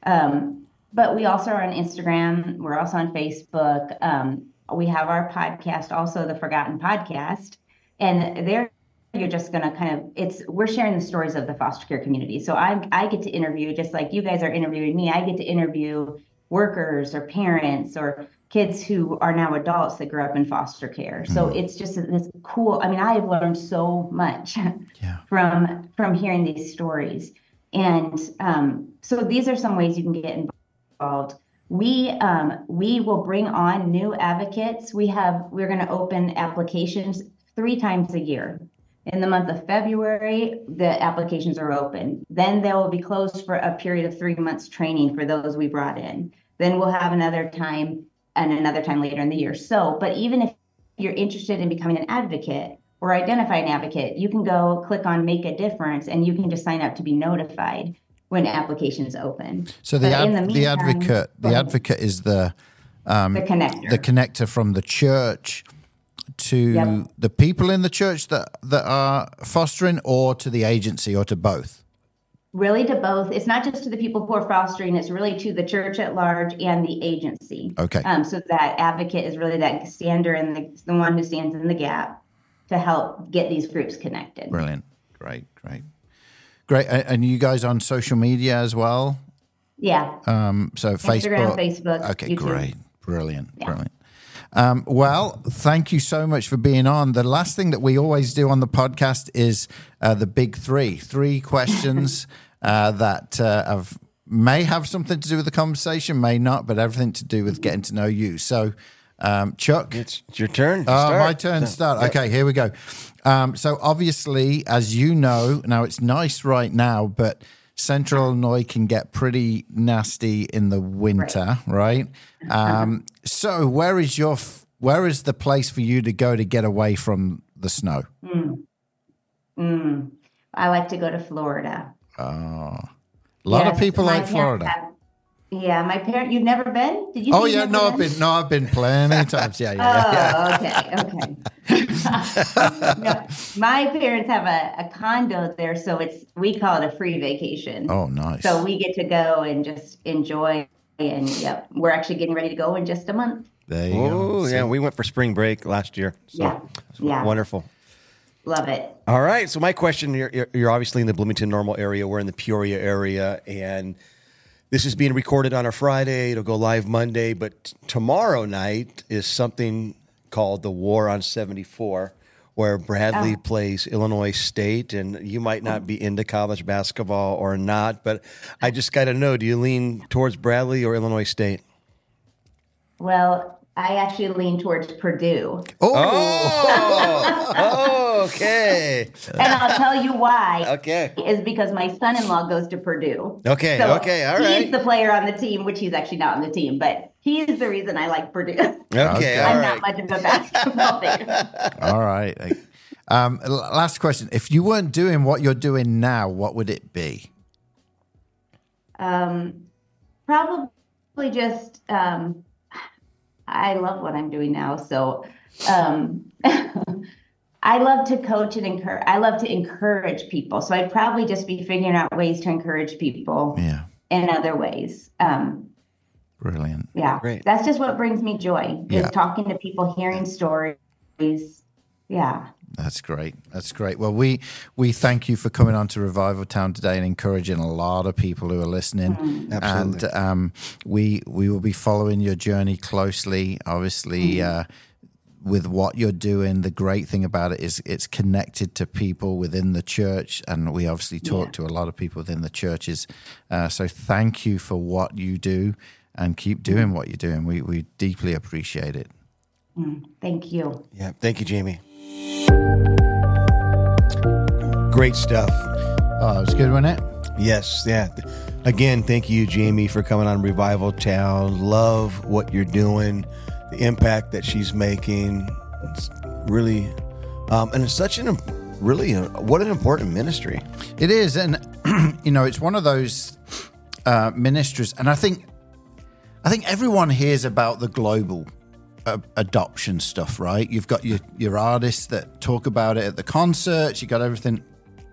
S4: But we also are on Instagram. We're also on Facebook. We have our podcast, also the Forgotten Podcast. And there you're just going to we're sharing the stories of the foster care community. So I get to interview, just like you guys are interviewing me, I get to interview workers or parents or kids who are now adults that grew up in foster care. So it's just this cool, I have learned so much from hearing these stories. And so these are some ways you can get involved. We will bring on new advocates. We're going to open applications 3 times a year. In the month of February, the applications are open. Then they will be closed for a period of 3 months training for those we brought in. Then we'll have another time and another time later in the year. So, but even if you're interested in becoming an advocate or identify an advocate, you can go click on Make a Difference, and you can just sign up to be notified when applications open.
S2: So the advocate is the connector from the church to the people in the church that are fostering, or to the agency, or to both?
S4: Really to both. It's not just to the people who are fostering, it's really to the church at large and the agency.
S2: Okay.
S4: So that advocate is really that stander and the one who stands in the gap to help get these groups connected.
S2: Brilliant. Great. And you guys on social media as well?
S4: Yeah.
S2: So
S4: Instagram, Facebook.
S2: Okay, YouTube. Great. Brilliant.
S4: Yeah.
S2: Brilliant. Well, thank you so much for being on. The last thing that we always do on the podcast is the big 3. 3 questions that may have something to do with the conversation, may not, but everything to do with getting to know you. So, Chuck.
S1: It's your turn to start.
S2: My turn to start. Okay, here we go. So obviously, as you know, now it's nice right now, but Central Illinois can get pretty nasty in the winter, right? So where is the place for you to go to get away from the snow?
S4: I like to go to Florida.
S2: Oh, a lot of people like Florida.
S4: My parents. You've never been? Did you?
S2: Oh yeah, I've been plenty times. Yeah.
S4: Okay. No, my parents have a condo there, so we call it a free vacation.
S2: Oh, nice.
S4: So we get to go and just enjoy, and we're actually getting ready to go in just a month.
S2: There you go.
S1: Oh yeah, we went for spring break last year. So wonderful.
S4: Love it.
S1: All right. So my question: you're obviously in the Bloomington Normal area. We're in the Peoria area, and this is being recorded on a Friday. It'll go live Monday, but tomorrow night is something called the War on 74, where Bradley plays Illinois State, and you might not be into college basketball or not, but I just got to know, do you lean towards Bradley or Illinois State?
S4: Well, I actually lean towards Purdue.
S1: Oh, okay.
S4: And I'll tell you why.
S1: Okay.
S4: Is because my son-in-law goes to Purdue.
S1: Okay,
S4: so
S1: all right.
S4: He's the player on the team, which he's actually not on the team, but he is the reason I like Purdue.
S1: Okay, all
S4: I'm
S1: right.
S4: not much of a basketball fan.
S2: All right. Last question. If you weren't doing what you're doing now, what would it be?
S4: Probably just I love what I'm doing now, so I love to coach and encourage. I love to encourage people, so I'd probably just be figuring out ways to encourage people in other ways.
S2: Brilliant.
S4: Yeah,
S1: Great.
S4: That's just what brings me joy.
S2: Yeah.
S4: Is talking to people, hearing stories. Yeah.
S2: That's great. That's great. Well, we thank you for coming on to Revival Town today and encouraging a lot of people who are listening.
S1: Absolutely.
S2: And we will be following your journey closely. Obviously, with what you're doing, the great thing about it is it's connected to people within the church, and we obviously talk to a lot of people within the churches. So thank you for what you do, and keep doing what you're doing. We deeply appreciate it.
S4: Thank you.
S1: Yeah. Thank you, Jamie. Great stuff.
S2: Oh, it was good, wasn't it?
S1: Yes. Yeah. Again, thank you, Jamie, for coming on Revival Town. Love what you're doing, the impact that she's making. It's really, and it's such what an important ministry.
S2: It is, and it's one of those ministries, and I think everyone hears about the global adoption stuff, right? You've got your artists that talk about it at the concerts. You got everything,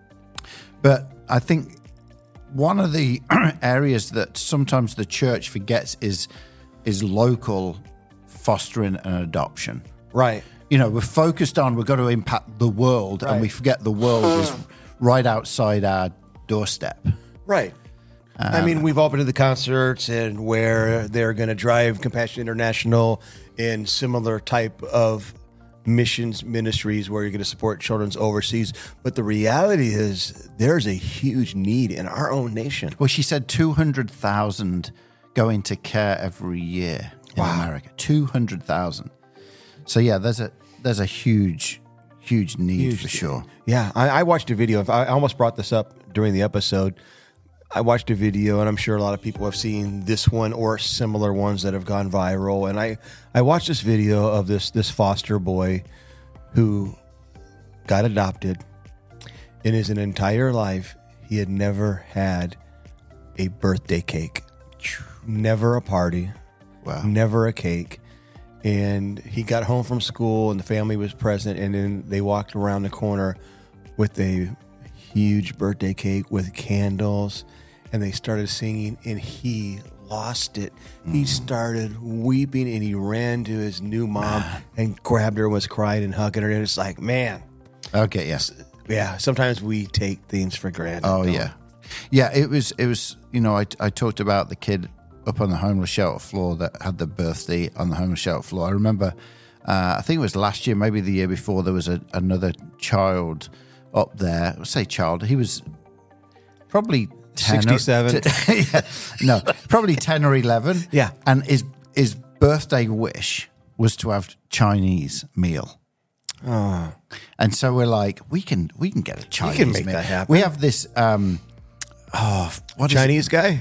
S2: but I think one of the areas that sometimes the church forgets is local fostering and adoption.
S1: Right.
S2: We're focused on we've got to impact the world, and we forget the world is right outside our doorstep.
S1: Right. I mean, we've all been to the concerts and where they're going to drive Compassion International and similar type of missions ministries where you're going to support children's overseas. But the reality is there's a huge need in our own nation.
S2: Well, she said 200,000 go into care every year in America. 200,000. So yeah, there's a huge need for sure.
S1: Yeah, I watched a video. I almost brought this up during the episode. I watched a video, and I'm sure a lot of people have seen this one or similar ones that have gone viral. And I watched this video of this foster boy who got adopted. In his entire life, he had never had a birthday cake, never a party, never a cake. And he got home from school, and the family was present, and then they walked around the corner with a huge birthday cake with candles, and they started singing, and he lost it. He started weeping, and he ran to his new mom and grabbed her and was crying and hugging her. And it's like, man.
S2: Okay, yes.
S1: Yeah, sometimes we take things for granted.
S2: Oh, yeah. Yeah, it was. I talked about the kid up on the homeless shelter floor that had the birthday on the homeless shelter floor. I remember, I think it was last year, maybe the year before, there was another child up there. I say child, he was probably 10
S1: 67.
S2: Probably 10 or 11.
S1: Yeah.
S2: And his birthday wish was to have Chinese meal.
S1: Oh.
S2: And so we're like, we can get a Chinese
S1: can make
S2: meal.
S1: that happen.
S2: We have this what
S1: Chinese guy?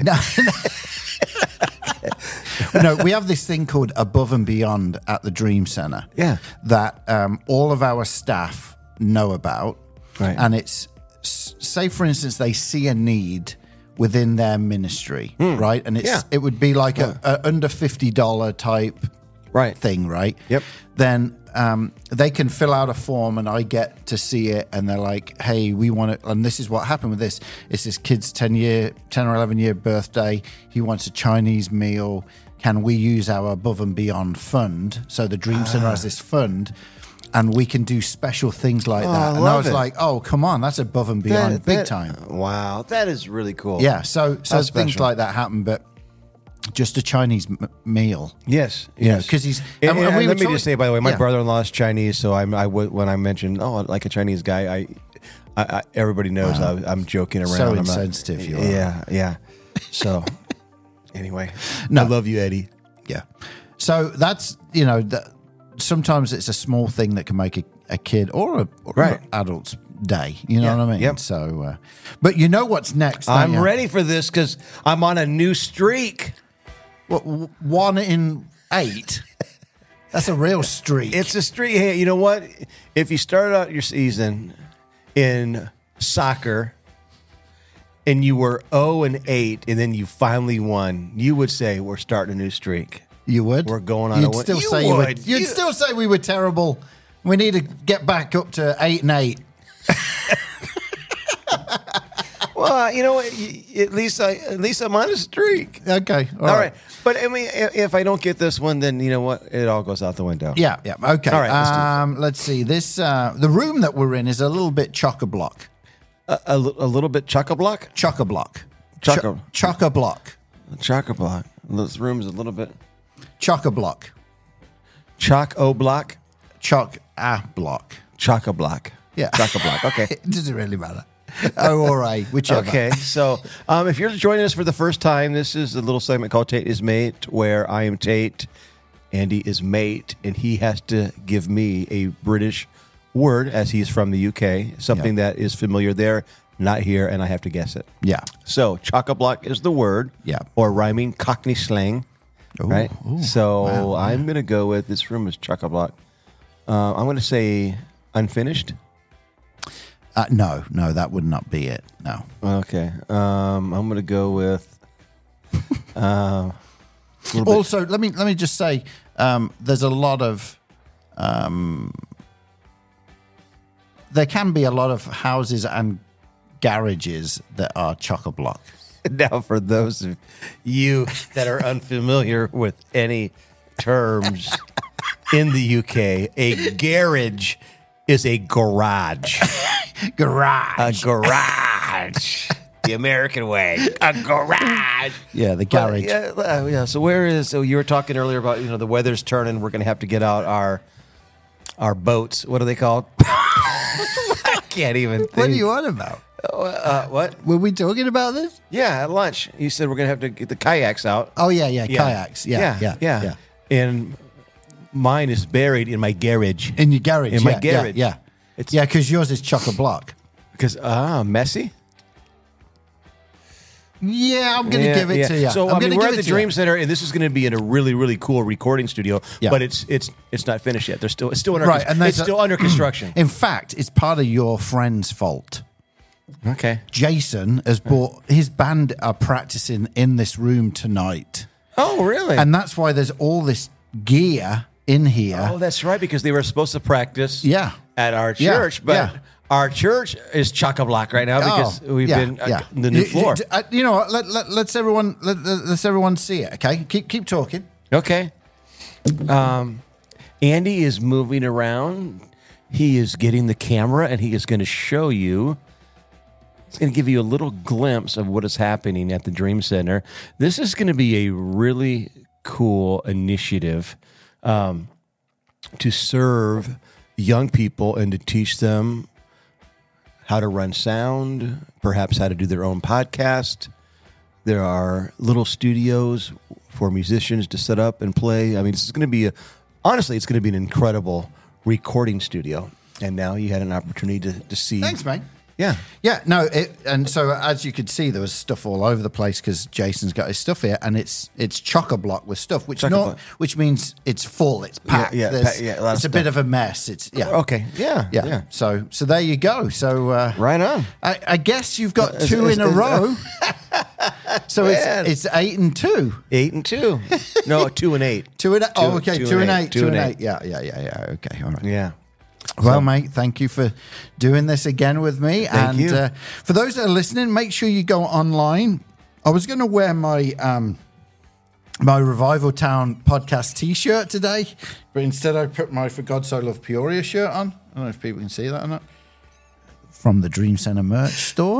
S2: No, we have this thing called Above and Beyond at the Dream Center.
S1: Yeah.
S2: That all of our staff know about.
S1: Right.
S2: And it's, say for instance, they see a need within their ministry, right? And it would be like a under $50 type thing, right?
S1: Yep.
S2: Then they can fill out a form, and I get to see it, and they're like, hey, we want it. And this is what happened with this. It's this kid's 10 or 11 year birthday. He wants a Chinese meal. Can we use our Above and Beyond fund? So the Dream Center has this fund, and we can do special things like that. And I was like, oh, come on, that's Above and Beyond big time.
S1: Wow, that is really cool.
S2: Yeah, so things
S1: special.
S2: like that happen, but just a Chinese meal.
S1: Yes,
S2: Because he's...
S1: And let me just say, by the way, my brother-in-law is Chinese, so when I mentioned, like a Chinese guy, I everybody knows I'm joking around.
S2: So insensitive you are.
S1: Yeah. So, anyway,
S2: No.
S1: I love you, Eddie.
S2: Yeah. So that's, sometimes it's a small thing that can make a kid or an adult's day. You know what I mean?
S1: Yep.
S2: So, but you know what's next?
S1: I'm ready for this because I'm on a new streak.
S2: What, 1 in 8? That's a real streak.
S1: It's a streak. Hey, you know what? If you started out your season in soccer and you were 0-8 and then you finally won, you would say we're starting a new streak.
S2: You would?
S1: We're going on
S2: You'd
S1: a win.
S2: still
S1: You
S2: say
S1: would.
S2: You'd still say we were terrible. We need to get back up to 8-8.
S1: Well, you know what? At least I'm on a streak.
S2: Okay.
S1: All right. But I mean, if I don't get this one, then you know what? It all goes out the window.
S2: Yeah. Okay.
S1: All right,
S2: let's see. This the room that we're in is a little bit chock-a-block.
S1: A little bit chock-a-block?
S2: Chock-a-block.
S1: Chock-a-
S2: Chock-a-block.
S1: Chock-a-block. This room's a little bit...
S2: Chock-a-block.
S1: Chock-o-block?
S2: Chock-a-block.
S1: Chock-a-block.
S2: Yeah.
S1: Chock-a-block. Okay.
S2: It doesn't really matter. O or A, whichever.
S1: Okay, so if you're joining us for the first time, this is a little segment called Tate is Mate, where I am Tate, Andy is mate, and he has to give me a British word, as he's from the UK, something that is familiar there, not here, and I have to guess it.
S2: Yeah.
S1: So, chock-a-block is the word,
S2: Yeah.
S1: or rhyming Cockney slang, right?
S2: ooh,
S1: So,
S2: wow,
S1: I'm going to go with, this room is chock-a-block. I'm going to say unfinished.
S2: No, that would not be it. No.
S1: Okay. I'm going to go with a little bit.
S2: Also, let me just say, there's a lot of there can be a lot of houses and garages that are chock-a-block.
S1: Now, for those of you that are unfamiliar with any terms in the UK, a garage is a garage.
S2: Garage.
S1: A garage. The American way. A garage.
S2: Yeah, the garage.
S1: Yeah. So you were talking earlier about, the weather's turning. We're going to have to get out our boats. What are they called? I can't even think.
S2: What are you on about?
S1: What?
S2: Were we talking about this?
S1: Yeah, at lunch. You said we're going to have to get the kayaks out.
S2: Oh, yeah, kayaks. Yeah.
S1: And mine is buried in my garage.
S2: In your garage.
S1: In my garage.
S2: Yeah.
S1: It's
S2: because yours is chock-a-block.
S1: because messy.
S2: Yeah, I'm going to give it to you.
S1: So
S2: I'm gonna
S1: we're
S2: give
S1: at
S2: it
S1: the
S2: to you.
S1: Dream Center, and this is going to be in a really, really cool recording studio.
S2: Yeah.
S1: But it's not finished yet. It's still under
S2: Right, and
S1: it's still under construction.
S2: In fact, it's part of your friend's fault.
S1: Okay.
S2: Jason has brought his band are practicing in this room tonight,
S1: Oh, really?
S2: and that's why there's all this gear in here.
S1: Oh, that's right, because they were supposed to practice
S2: Yeah.
S1: at our
S2: Yeah,
S1: church, but
S2: yeah.
S1: our church is chock-a-block right now because we've been the new floor.
S2: You know what? Let's everyone see it. Okay, keep talking.
S1: Okay. Andy is moving around. He is getting the camera, and he is going to show you. He's going to give you a little glimpse of what is happening at the Dream Center. This is going to be a really cool initiative to serve young people and to teach them how to run sound, perhaps how to do their own podcast. There are little studios for musicians to set up and play. I mean, this is going to be honestly, it's going to be an incredible recording studio. And now you had an opportunity to see.
S2: Thanks, mate.
S1: Yeah.
S2: Yeah, no, and so as you could see, there was stuff all over the place because Jason's got his stuff here, and it's chock-a-block with stuff, which means it's full, it's packed.
S1: Yeah,
S2: it's a bit of a mess. It's
S1: Okay. Yeah.
S2: So there you go. So
S1: Right on.
S2: I guess you've got two in a row. So it's 8 and 2.
S1: 8 and 2. No, 2 and 8.
S2: 2 and 8. Oh, okay. 2 and 8.
S1: 2 and 8.
S2: Yeah. Okay. All right.
S1: Yeah.
S2: Well, mate, thank you for doing this again with me.
S1: Thank you.
S2: For those that are listening, make sure you go online. I was going to wear my my Revival Town podcast T-shirt today, but instead I put my For God So Loved Peoria shirt on. I don't know if people can see that or not. From the Dream Center merch store.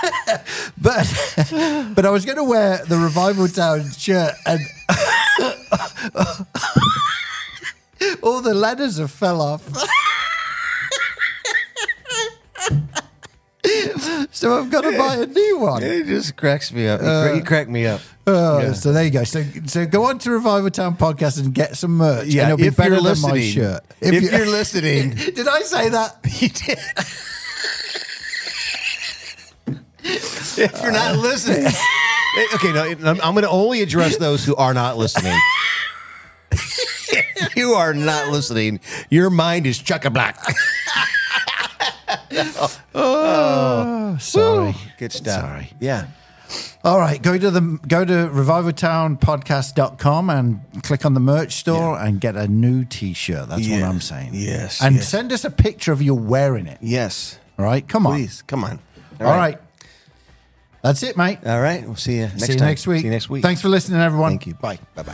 S2: but I was going to wear the Revival Town shirt and all the letters have fell off. So I've got to buy a new one.
S1: It just cracks me up. You crack me up.
S2: So there you go. So go on to Revival Town Podcast and get some merch.
S1: Yeah,
S2: and it'll be
S1: if
S2: better
S1: you're
S2: than my
S1: listening.
S2: shirt.
S1: If you're listening.
S2: Did I say that?
S1: You did. If you're not listening, Okay, no, I'm going to only address those who are not listening. If you are not listening, your mind is chock-a-block.
S2: Sorry.
S1: Good stuff.
S2: Sorry.
S1: Yeah.
S2: All right, go to revivaltownpodcast.com and click on the merch store and get a new T-shirt. That's what I'm saying.
S1: Yes.
S2: And send us a picture of you wearing it.
S1: Yes.
S2: All right, come on.
S1: Please, come on.
S2: All right. That's it, mate.
S1: All right. We'll see you next time.
S2: See you next week.
S1: See you next week.
S2: Thanks for listening, everyone.
S1: Thank you. Bye. Bye-bye.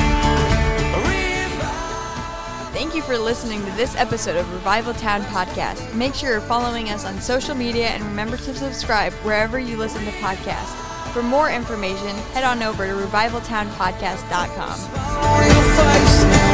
S5: Thank you for listening to this episode of Revival Town Podcast. Make sure you're following us on social media and remember to subscribe wherever you listen to podcasts. For more information, head on over to revivaltownpodcast.com.